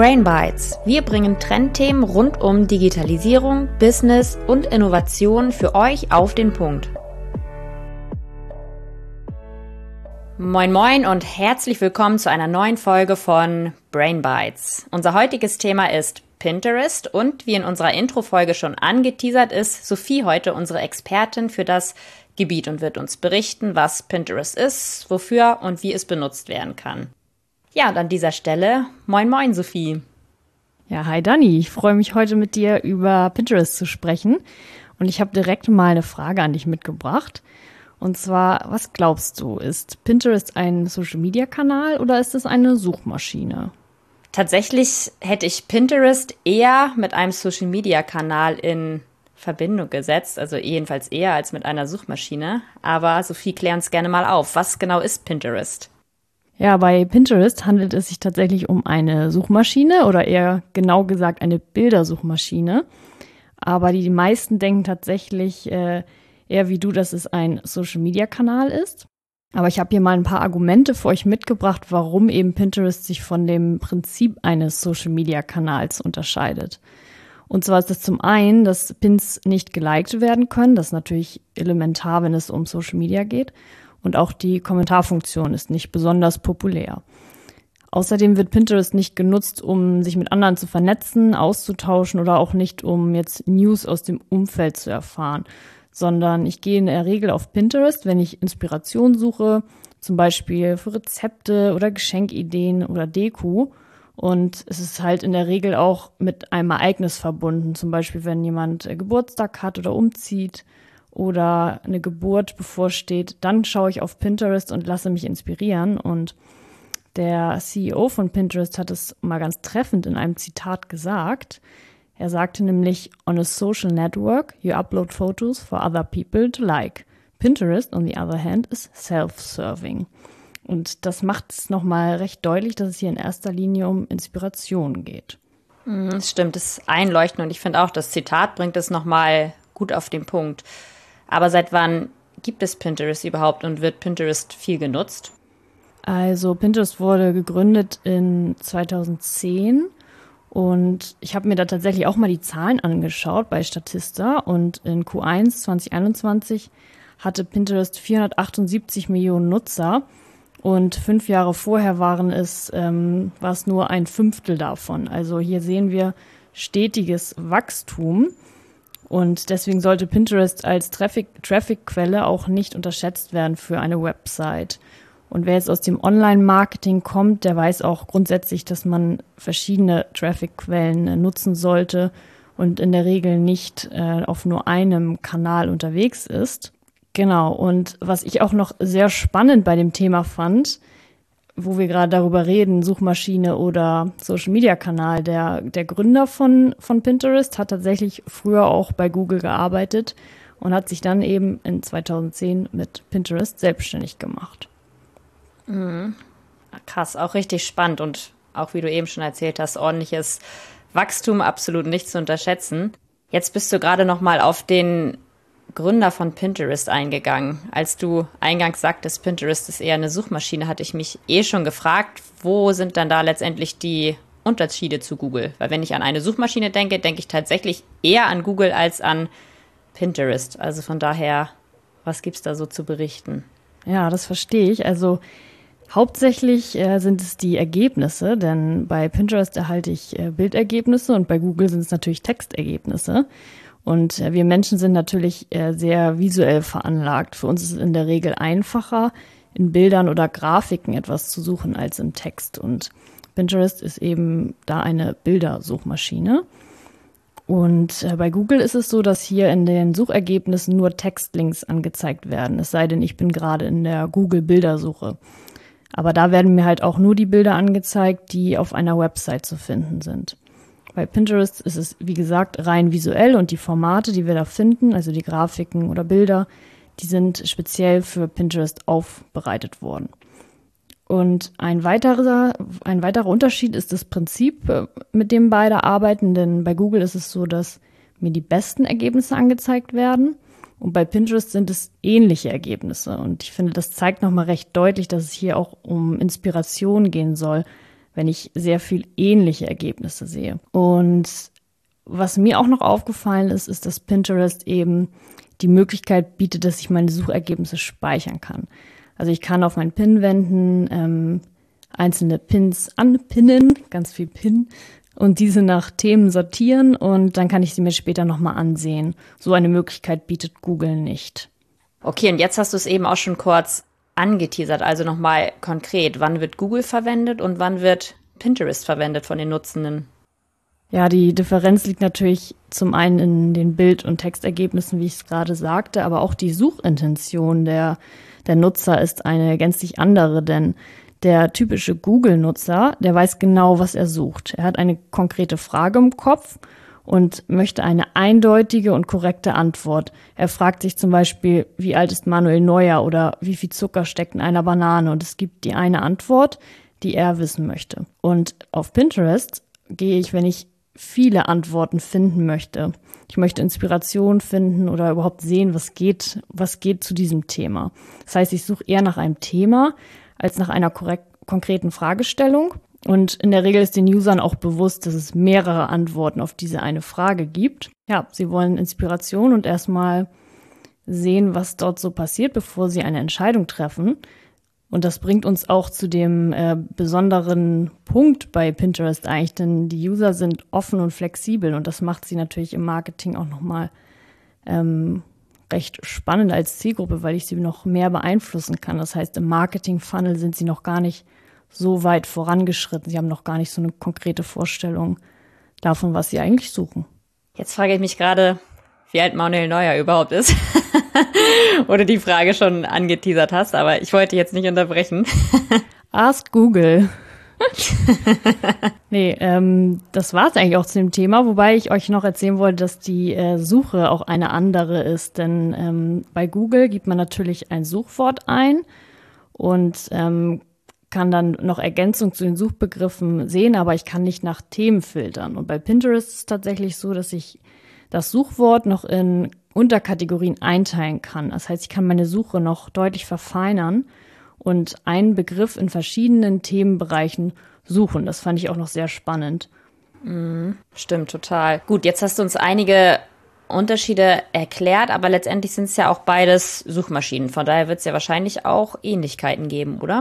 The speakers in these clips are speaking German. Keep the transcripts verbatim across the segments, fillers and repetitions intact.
Brain Bites. Wir bringen Trendthemen rund um Digitalisierung, Business und Innovation für euch auf den Punkt. Moin moin und herzlich willkommen zu einer neuen Folge von Brain Bites. Unser heutiges Thema ist Pinterest und wie in unserer Intro-Folge schon angeteasert ist, Sophie heute unsere Expertin für das Gebiet und wird uns berichten, was Pinterest ist, wofür und wie es benutzt werden kann. Ja, und an dieser Stelle, moin moin Sophie. Ja, hi Dani, ich freue mich heute mit dir über Pinterest zu sprechen und ich habe direkt mal eine Frage an dich mitgebracht. Und zwar, was glaubst du, ist Pinterest ein Social-Media-Kanal oder ist es eine Suchmaschine? Tatsächlich hätte ich Pinterest eher mit einem Social-Media-Kanal in Verbindung gesetzt, also jedenfalls eher als mit einer Suchmaschine. Aber Sophie, klär uns gerne mal auf. Was genau ist Pinterest? Ja, bei Pinterest handelt es sich tatsächlich um eine Suchmaschine oder eher genau gesagt eine Bildersuchmaschine. Aber die meisten denken tatsächlich äh, eher wie du, dass es ein Social-Media-Kanal ist. Aber ich habe hier mal ein paar Argumente für euch mitgebracht, warum eben Pinterest sich von dem Prinzip eines Social-Media-Kanals unterscheidet. Und zwar ist es zum einen, dass Pins nicht geliked werden können. Das ist natürlich elementar, wenn es um Social Media geht. Und auch die Kommentarfunktion ist nicht besonders populär. Außerdem wird Pinterest nicht genutzt, um sich mit anderen zu vernetzen, auszutauschen oder auch nicht, um jetzt News aus dem Umfeld zu erfahren. Sondern ich gehe in der Regel auf Pinterest, wenn ich Inspiration suche, zum Beispiel für Rezepte oder Geschenkideen oder Deko. Und es ist halt in der Regel auch mit einem Ereignis verbunden, zum Beispiel wenn jemand Geburtstag hat oder umzieht oder eine Geburt bevorsteht, dann schaue ich auf Pinterest und lasse mich inspirieren. Und der C E O von Pinterest hat es mal ganz treffend in einem Zitat gesagt. Er sagte nämlich, on a social network, you upload photos for other people to like. Pinterest, on the other hand, is self-serving. Und das macht es nochmal recht deutlich, dass es hier in erster Linie um Inspiration geht. Das stimmt, das ist einleuchtend und ich finde auch, das Zitat bringt es nochmal gut auf den Punkt. Aber seit wann gibt es Pinterest überhaupt und wird Pinterest viel genutzt? Also Pinterest wurde gegründet in zweitausendzehn und ich habe mir da tatsächlich auch mal die Zahlen angeschaut bei Statista und in Q eins zwanzig einundzwanzig hatte Pinterest vierhundertachtundsiebzig Millionen Nutzer und fünf Jahre vorher waren es, ähm, war es nur ein Fünftel davon. Also hier sehen wir stetiges Wachstum. Und deswegen sollte Pinterest als Traffic, Traffic-Quelle auch nicht unterschätzt werden für eine Website. Und wer jetzt aus dem Online-Marketing kommt, der weiß auch grundsätzlich, dass man verschiedene Traffic-Quellen nutzen sollte und in der Regel nicht äh, auf nur einem Kanal unterwegs ist. Genau, und was ich auch noch sehr spannend bei dem Thema fand, wo wir gerade darüber reden, Suchmaschine oder Social-Media-Kanal, der, der Gründer von, von Pinterest hat tatsächlich früher auch bei Google gearbeitet und hat sich dann eben in zweitausendzehn mit Pinterest selbstständig gemacht. Mhm. Krass, auch richtig spannend und auch, wie du eben schon erzählt hast, ordentliches Wachstum, absolut nicht zu unterschätzen. Jetzt bist du gerade noch mal auf den Gründer von Pinterest eingegangen. Als du eingangs sagtest, Pinterest ist eher eine Suchmaschine, hatte ich mich eh schon gefragt, wo sind dann da letztendlich die Unterschiede zu Google? Weil wenn ich an eine Suchmaschine denke, denke ich tatsächlich eher an Google als an Pinterest. Also von daher, was gibt's da so zu berichten? Ja, das verstehe ich. Also hauptsächlich äh, sind es die Ergebnisse, denn bei Pinterest erhalte ich äh, Bildergebnisse und bei Google sind es natürlich Textergebnisse. Und wir Menschen sind natürlich sehr visuell veranlagt. Für uns ist es in der Regel einfacher, in Bildern oder Grafiken etwas zu suchen als im Text. Und Pinterest ist eben da eine Bildersuchmaschine. Und bei Google ist es so, dass hier in den Suchergebnissen nur Textlinks angezeigt werden. Es sei denn, ich bin gerade in der Google-Bildersuche. Aber da werden mir halt auch nur die Bilder angezeigt, die auf einer Website zu finden sind. Bei Pinterest ist es, wie gesagt, rein visuell und die Formate, die wir da finden, also die Grafiken oder Bilder, die sind speziell für Pinterest aufbereitet worden. Und ein weiterer, ein weiterer Unterschied ist das Prinzip, mit dem beide arbeiten, denn bei Google ist es so, dass mir die besten Ergebnisse angezeigt werden und bei Pinterest sind es ähnliche Ergebnisse. Und ich finde, das zeigt nochmal recht deutlich, dass es hier auch um Inspiration gehen soll. wenn ich sehr viel ähnliche Ergebnisse sehe. Und was mir auch noch aufgefallen ist, ist, dass Pinterest eben die Möglichkeit bietet, dass ich meine Suchergebnisse speichern kann. Also ich kann auf meinen Pin wenden, ähm, einzelne Pins anpinnen, ganz viel Pin, und diese nach Themen sortieren und dann kann ich sie mir später nochmal ansehen. So eine Möglichkeit bietet Google nicht. Okay, und jetzt hast du es eben auch schon kurz angeteasert, also nochmal konkret. Wann wird Google verwendet und wann wird Pinterest verwendet von den Nutzenden? Ja, die Differenz liegt natürlich zum einen in den Bild- und Textergebnissen, wie ich es gerade sagte, aber auch die Suchintention der, der Nutzer ist eine gänzlich andere, denn der typische Google-Nutzer, der weiß genau, was er sucht. Er hat eine konkrete Frage im Kopf und möchte eine eindeutige und korrekte Antwort. Er fragt sich zum Beispiel, wie alt ist Manuel Neuer oder wie viel Zucker steckt in einer Banane? Und es gibt die eine Antwort, die er wissen möchte. Und auf Pinterest gehe ich, wenn ich viele Antworten finden möchte. Ich möchte Inspiration finden oder überhaupt sehen, was geht, was geht zu diesem Thema. Das heißt, ich suche eher nach einem Thema als nach einer korrekt, konkreten Fragestellung. Und in der Regel ist den Usern auch bewusst, dass es mehrere Antworten auf diese eine Frage gibt. Ja, sie wollen Inspiration und erstmal sehen, was dort so passiert, bevor sie eine Entscheidung treffen. Und das bringt uns auch zu dem äh, besonderen Punkt bei Pinterest eigentlich, denn die User sind offen und flexibel und das macht sie natürlich im Marketing auch nochmal ähm, recht spannend als Zielgruppe, weil ich sie noch mehr beeinflussen kann. Das heißt, im Marketing-Funnel sind sie noch gar nicht so weit vorangeschritten. Sie haben noch gar nicht so eine konkrete Vorstellung davon, was sie eigentlich suchen. Jetzt frage ich mich gerade, wie alt Manuel Neuer überhaupt ist. Oder die Frage schon angeteasert hast, aber ich wollte jetzt nicht unterbrechen. Ask Google. nee, ähm, das war es eigentlich auch zu dem Thema, wobei ich euch noch erzählen wollte, dass die äh, Suche auch eine andere ist, denn ähm, bei Google gibt man natürlich ein Suchwort ein und ähm, kann dann noch Ergänzung zu den Suchbegriffen sehen, aber ich kann nicht nach Themen filtern. Und bei Pinterest ist es tatsächlich so, dass ich das Suchwort noch in Unterkategorien einteilen kann. Das heißt, ich kann meine Suche noch deutlich verfeinern und einen Begriff in verschiedenen Themenbereichen suchen. Das fand ich auch noch sehr spannend. Mhm, stimmt, total. Gut, jetzt hast du uns einige Unterschiede erklärt, aber letztendlich sind es ja auch beides Suchmaschinen. Von daher wird es ja wahrscheinlich auch Ähnlichkeiten geben, oder?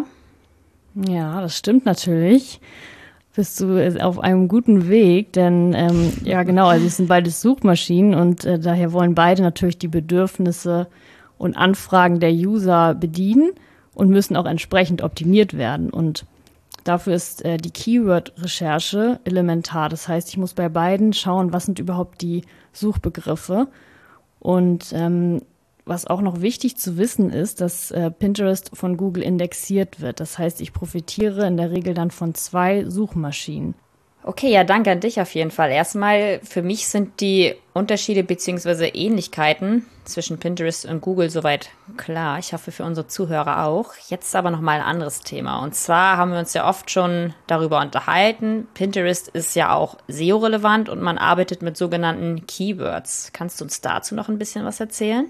Ja, das stimmt natürlich. Bist du auf einem guten Weg, denn ähm, ja genau, also es sind beides Suchmaschinen und äh, daher wollen beide natürlich die Bedürfnisse und Anfragen der User bedienen und müssen auch entsprechend optimiert werden. Und dafür ist äh, die Keyword-Recherche elementar. Das heißt, ich muss bei beiden schauen, was sind überhaupt die Suchbegriffe. Und ähm, was auch noch wichtig zu wissen ist, dass äh, Pinterest von Google indexiert wird. Das heißt, ich profitiere in der Regel dann von zwei Suchmaschinen. Okay, ja, danke an dich auf jeden Fall. Erstmal, für mich sind die Unterschiede bzw. Ähnlichkeiten zwischen Pinterest und Google soweit klar. Ich hoffe, für unsere Zuhörer auch. Jetzt aber nochmal ein anderes Thema. Und zwar haben wir uns ja oft schon darüber unterhalten. Pinterest ist ja auch S E O-relevant und man arbeitet mit sogenannten Keywords. Kannst du uns dazu noch ein bisschen was erzählen?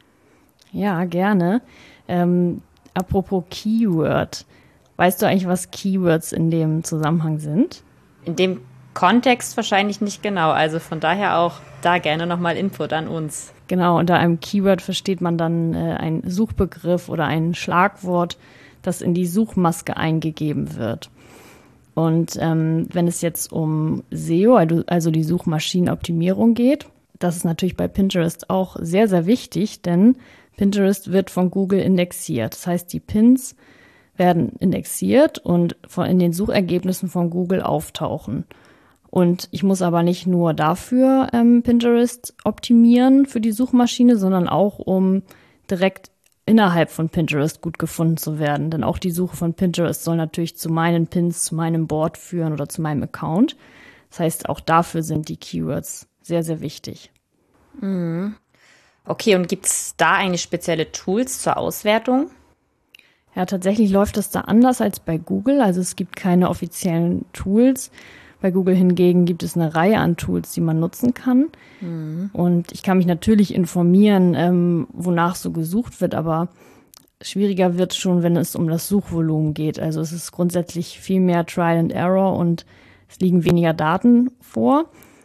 Ja, gerne. Ähm, apropos Keyword. Weißt du eigentlich, was Keywords in dem Zusammenhang sind? In dem Kontext wahrscheinlich nicht genau. Also von daher auch da gerne nochmal Input an uns. Genau, unter einem Keyword versteht man dann äh, einen Suchbegriff oder ein Schlagwort, das in die Suchmaske eingegeben wird. Und ähm, wenn es jetzt um S E O, also die Suchmaschinenoptimierung geht, das ist natürlich bei Pinterest auch sehr, sehr wichtig, denn Pinterest wird von Google indexiert. Das heißt, die Pins werden indexiert und in den Suchergebnissen von Google auftauchen. Und ich muss aber nicht nur dafür ähm, Pinterest optimieren für die Suchmaschine, sondern auch, um direkt innerhalb von Pinterest gut gefunden zu werden. Denn auch die Suche von Pinterest soll natürlich zu meinen Pins, zu meinem Board führen oder zu meinem Account. Das heißt, auch dafür sind die Keywords sehr, sehr wichtig. Mhm. Okay, und gibt es da eigentlich spezielle Tools zur Auswertung? Ja, tatsächlich läuft das da anders als bei Google. Also es gibt keine offiziellen Tools. Bei Google hingegen gibt es eine Reihe an Tools, die man nutzen kann. Mhm. Und ich kann mich natürlich informieren, ähm, wonach so gesucht wird. Aber schwieriger wird schon, wenn es um das Suchvolumen geht. Also es ist grundsätzlich viel mehr Trial and Error und es liegen weniger Daten vor.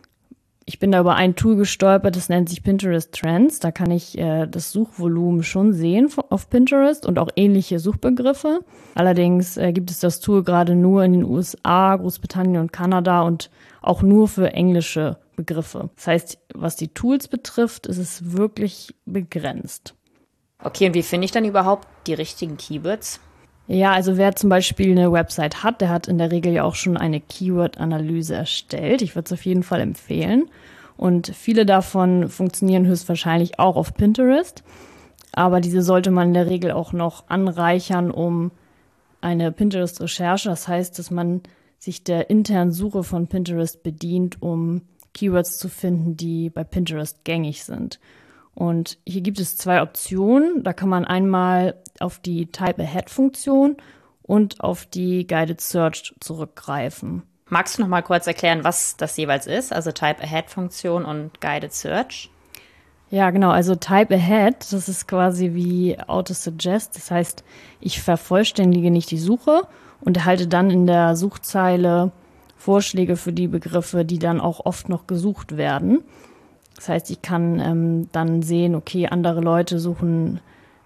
Ich bin da über ein Tool gestolpert, das nennt sich Pinterest Trends. Da kann ich äh, das Suchvolumen schon sehen auf Pinterest und auch ähnliche Suchbegriffe. Allerdings äh, gibt es das Tool gerade nur in den U S A, Großbritannien und Kanada und auch nur für englische Begriffe. Das heißt, was die Tools betrifft, ist es wirklich begrenzt. Okay, und wie finde ich dann überhaupt die richtigen Keywords? Ja, also wer zum Beispiel eine Website hat, der hat in der Regel ja auch schon eine Keyword-Analyse erstellt. Ich würde es auf jeden Fall empfehlen. Und viele davon funktionieren höchstwahrscheinlich auch auf Pinterest. Aber diese sollte man in der Regel auch noch anreichern um eine Pinterest-Recherche. Das heißt, dass man sich der internen Suche von Pinterest bedient, um Keywords zu finden, die bei Pinterest gängig sind. Und hier gibt es zwei Optionen. Da kann man einmal auf die Type-Ahead-Funktion und auf die Guided Search zurückgreifen. Magst du noch mal kurz erklären, was das jeweils ist? Also Type-Ahead-Funktion und Guided Search? Ja, genau. Also Type-Ahead, das ist quasi wie Auto-Suggest. Das heißt, ich vervollständige nicht die Suche und erhalte dann in der Suchzeile Vorschläge für die Begriffe, die dann auch oft noch gesucht werden. Das heißt, ich kann ähm, dann sehen, okay, andere Leute suchen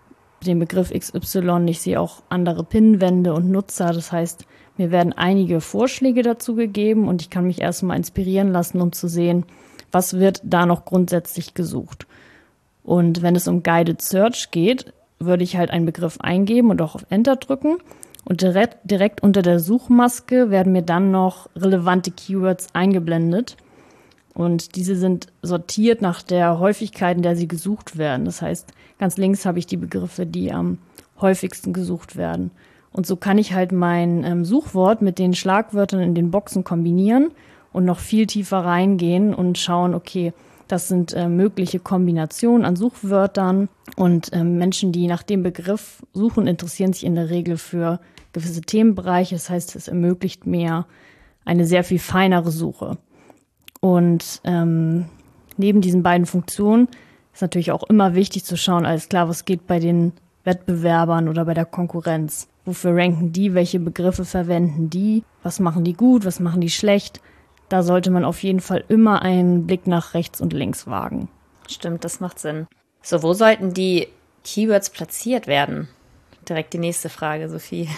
den Begriff X Y. Ich sehe auch andere Pinwände und Nutzer. Das heißt, mir werden einige Vorschläge dazu gegeben und ich kann mich erstmal inspirieren lassen, um zu sehen, was wird da noch grundsätzlich gesucht. Und wenn es um Guided Search geht, würde ich halt einen Begriff eingeben und auch auf Enter drücken. Und direkt, direkt unter der Suchmaske werden mir dann noch relevante Keywords eingeblendet. Und diese sind sortiert nach der Häufigkeit, in der sie gesucht werden. Das heißt, ganz links habe ich die Begriffe, die am häufigsten gesucht werden. Und so kann ich halt mein ähm, Suchwort mit den Schlagwörtern in den Boxen kombinieren und noch viel tiefer reingehen und schauen, okay, das sind äh, mögliche Kombinationen an Suchwörtern. Und äh, Menschen, die nach dem Begriff suchen, interessieren sich in der Regel für gewisse Themenbereiche. Das heißt, es ermöglicht mir eine sehr viel feinere Suche. Und ähm, neben diesen beiden Funktionen ist natürlich auch immer wichtig zu schauen, alles klar, was geht bei den Wettbewerbern oder bei der Konkurrenz? Wofür ranken die? Welche Begriffe verwenden die? Was machen die gut? Was machen die schlecht? Da sollte man auf jeden Fall immer einen Blick nach rechts und links wagen. Stimmt, das macht Sinn. So, wo sollten die Keywords platziert werden? Direkt die nächste Frage, Sophie.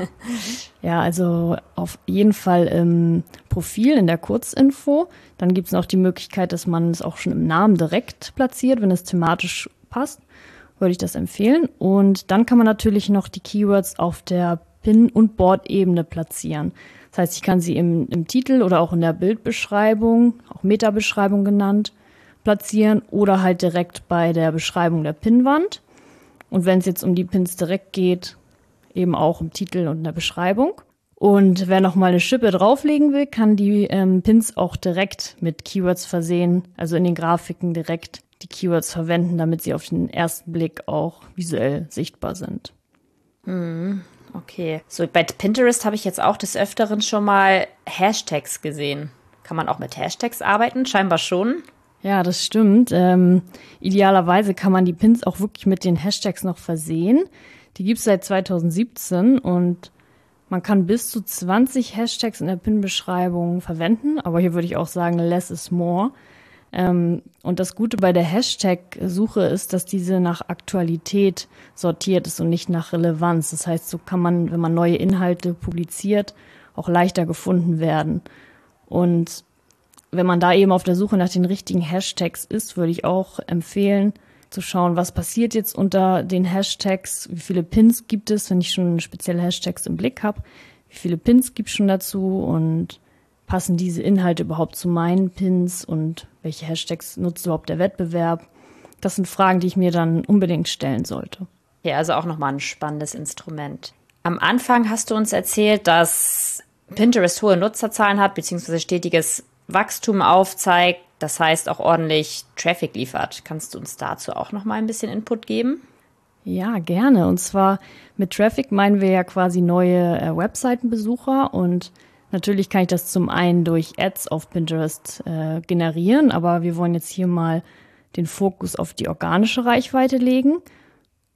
Ja, also auf jeden Fall im Profil, in der Kurzinfo. Dann gibt es noch die Möglichkeit, dass man es auch schon im Namen direkt platziert, wenn es thematisch passt, würde ich das empfehlen. Und dann kann man natürlich noch die Keywords auf der Pin- und Board-Ebene platzieren. Das heißt, ich kann sie im, im Titel oder auch in der Bildbeschreibung, auch Meta-Beschreibung genannt, platzieren oder halt direkt bei der Beschreibung der Pinnwand. Und wenn es jetzt um die Pins direkt geht, eben auch im Titel und in der Beschreibung. Und wer noch mal eine Schippe drauflegen will, kann die ähm, Pins auch direkt mit Keywords versehen, also in den Grafiken direkt die Keywords verwenden, damit sie auf den ersten Blick auch visuell sichtbar sind. Hm, okay. So, bei Pinterest habe ich jetzt auch des Öfteren schon mal Hashtags gesehen. Kann man auch mit Hashtags arbeiten? Scheinbar schon. Ja, das stimmt. Ähm, idealerweise kann man die Pins auch wirklich mit den Hashtags noch versehen. Die gibt es seit zweitausendsiebzehn und man kann bis zu zwanzig Hashtags in der Pin-Beschreibung verwenden. Aber hier würde ich auch sagen, less is more. Ähm, und das Gute bei der Hashtag-Suche ist, dass diese nach Aktualität sortiert ist und nicht nach Relevanz. Das heißt, so kann man, wenn man neue Inhalte publiziert, auch leichter gefunden werden. Und wenn man da eben auf der Suche nach den richtigen Hashtags ist, würde ich auch empfehlen, zu schauen, was passiert jetzt unter den Hashtags, wie viele Pins gibt es, wenn ich schon spezielle Hashtags im Blick habe, wie viele Pins gibt es schon dazu und passen diese Inhalte überhaupt zu meinen Pins und welche Hashtags nutzt überhaupt der Wettbewerb? Das sind Fragen, die ich mir dann unbedingt stellen sollte. Ja, also auch nochmal ein spannendes Instrument. Am Anfang hast du uns erzählt, dass Pinterest hohe Nutzerzahlen hat, beziehungsweise stetiges Wachstum aufzeigt, das heißt auch ordentlich Traffic liefert. Kannst du uns dazu auch noch mal ein bisschen Input geben? Ja, gerne. Und zwar mit Traffic meinen wir ja quasi neue äh, Webseitenbesucher und natürlich kann ich das zum einen durch Ads auf Pinterest äh, generieren, aber wir wollen jetzt hier mal den Fokus auf die organische Reichweite legen.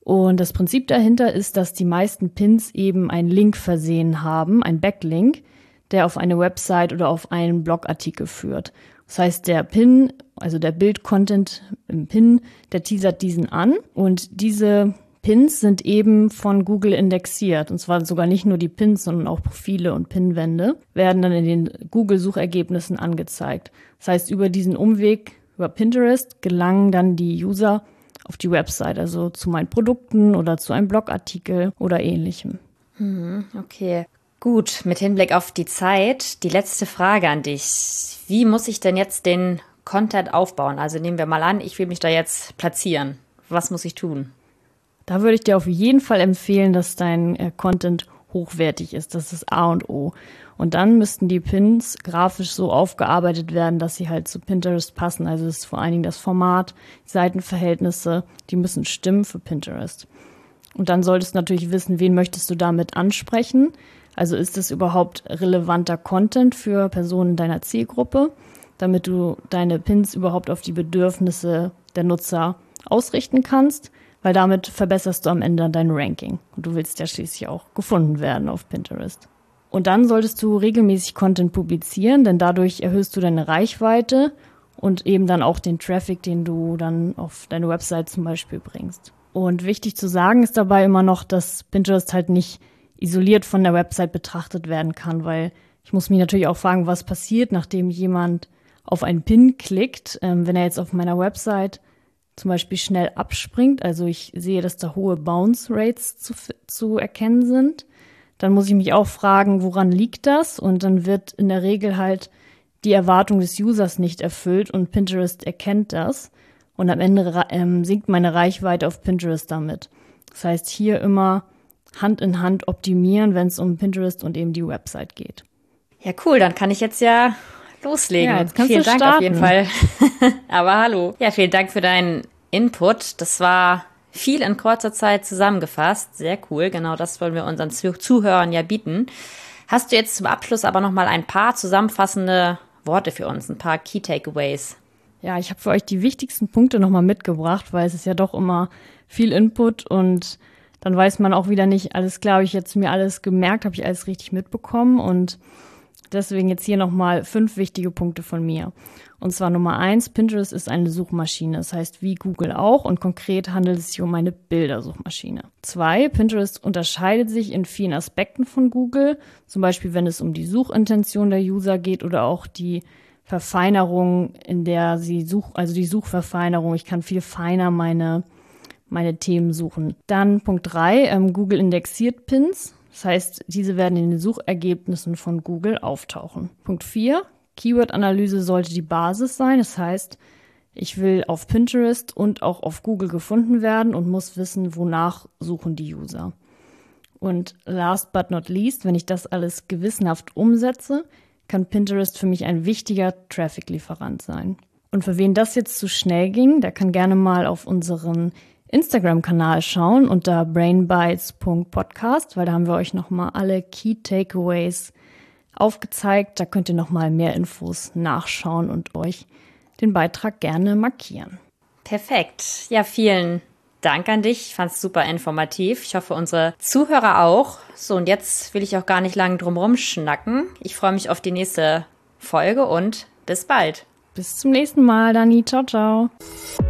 Und das Prinzip dahinter ist, dass die meisten Pins eben einen Link versehen haben, einen Backlink, der auf eine Website oder auf einen Blogartikel führt. Das heißt, der Pin, also der Bild-Content im Pin, der teasert diesen an. Und diese Pins sind eben von Google indexiert. Und zwar sogar nicht nur die Pins, sondern auch Profile und Pinwände werden dann in den Google-Suchergebnissen angezeigt. Das heißt, über diesen Umweg, über Pinterest, gelangen dann die User auf die Website, also zu meinen Produkten oder zu einem Blogartikel oder ähnlichem. Hm, okay, gut. Mit Hinblick auf die Zeit, die letzte Frage an dich. Wie muss ich denn jetzt den Content aufbauen? Also nehmen wir mal an, ich will mich da jetzt platzieren. Was muss ich tun? Da würde ich dir auf jeden Fall empfehlen, dass dein äh, Content hochwertig ist. Das ist A und O. Und dann müssten die Pins grafisch so aufgearbeitet werden, dass sie halt zu Pinterest passen. Also das ist vor allen Dingen das Format, die Seitenverhältnisse, die müssen stimmen für Pinterest. Und dann solltest du natürlich wissen, wen möchtest du damit ansprechen. Also ist es überhaupt relevanter Content für Personen deiner Zielgruppe, damit du deine Pins überhaupt auf die Bedürfnisse der Nutzer ausrichten kannst, weil damit verbesserst du am Ende dein Ranking. Und du willst ja schließlich auch gefunden werden auf Pinterest. Und dann solltest du regelmäßig Content publizieren, denn dadurch erhöhst du deine Reichweite und eben dann auch den Traffic, den du dann auf deine Website zum Beispiel bringst. Und wichtig zu sagen ist dabei immer noch, dass Pinterest halt nicht isoliert von der Website betrachtet werden kann, weil ich muss mich natürlich auch fragen, was passiert, nachdem jemand auf einen Pin klickt, ähm, wenn er jetzt auf meiner Website zum Beispiel schnell abspringt, also ich sehe, dass da hohe Bounce Rates zu, zu erkennen sind, dann muss ich mich auch fragen, woran liegt das? Und dann wird in der Regel halt die Erwartung des Users nicht erfüllt und Pinterest erkennt das. Und am Ende ähm, sinkt meine Reichweite auf Pinterest damit. Das heißt, hier immer Hand in Hand optimieren, wenn es um Pinterest und eben die Website geht. Ja, cool, dann kann ich jetzt ja loslegen. Ja, jetzt kannst vielen du Dank starten. auf jeden Fall. Aber hallo. Ja, vielen Dank für deinen Input. Das war viel in kurzer Zeit zusammengefasst. Sehr cool. Genau das wollen wir unseren Zuhörern ja bieten. Hast du jetzt zum Abschluss aber noch mal ein paar zusammenfassende Worte für uns, ein paar Key Takeaways? Ja, ich habe für euch die wichtigsten Punkte noch mal mitgebracht, weil es ist ja doch immer viel Input und dann weiß man auch wieder nicht, alles klar, habe ich jetzt mir alles gemerkt, habe ich alles richtig mitbekommen und deswegen jetzt hier nochmal fünf wichtige Punkte von mir. Und zwar Nummer eins, Pinterest ist eine Suchmaschine, das heißt wie Google auch und konkret handelt es sich um eine Bildersuchmaschine. Zwei, Pinterest unterscheidet sich in vielen Aspekten von Google, zum Beispiel wenn es um die Suchintention der User geht oder auch die Verfeinerung, in der sie such, also die Suchverfeinerung, ich kann viel feiner meine, meine Themen suchen. Dann Punkt drei, ähm, Google indexiert Pins. Das heißt, diese werden in den Suchergebnissen von Google auftauchen. Punkt vier. Keyword-Analyse sollte die Basis sein. Das heißt, ich will auf Pinterest und auch auf Google gefunden werden und muss wissen, wonach suchen die User. Und last but not least, wenn ich das alles gewissenhaft umsetze, kann Pinterest für mich ein wichtiger Traffic-Lieferant sein. Und für wen das jetzt zu schnell ging, der kann gerne mal auf unseren Instagram-Kanal schauen unter brainbites punkt podcast, weil da haben wir euch nochmal alle Key Takeaways aufgezeigt. Da könnt ihr nochmal mehr Infos nachschauen und euch den Beitrag gerne markieren. Perfekt. Ja, vielen Dank an dich. Ich fand es super informativ. Ich hoffe, unsere Zuhörer auch. So, und jetzt will ich auch gar nicht lange drum rumschnacken. Ich freue mich auf die nächste Folge und bis bald. Bis zum nächsten Mal, Dani. Ciao, ciao.